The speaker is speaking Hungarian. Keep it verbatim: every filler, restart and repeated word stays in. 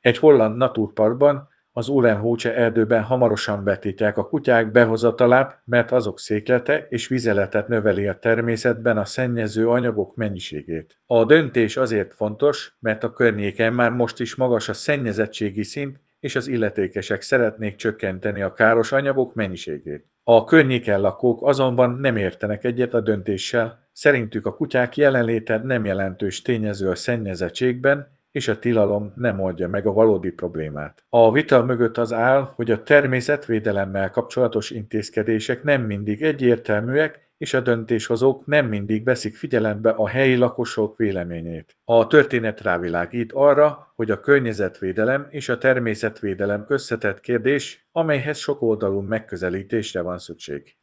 Egy holland naturparkban, az Uhlenhócse erdőben hamarosan betiltják a kutyák behozatalát, mert azok széklete és vizeletet növeli a természetben a szennyező anyagok mennyiségét. A döntés azért fontos, mert a környéken már most is magas a szennyezettségi szint, és az illetékesek szeretnék csökkenteni a káros anyagok mennyiségét. A környéken lakók azonban nem értenek egyet a döntéssel, szerintük a kutyák jelenléte nem jelentős tényező a szennyezettségben, és a tilalom nem oldja meg a valódi problémát. A vita mögött az áll, hogy a természetvédelemmel kapcsolatos intézkedések nem mindig egyértelműek, és a döntéshozók nem mindig veszik figyelembe a helyi lakosok véleményét. A történet rávilágít arra, hogy a környezetvédelem és a természetvédelem összetett kérdés, amelyhez sokoldalú megközelítésre van szükség.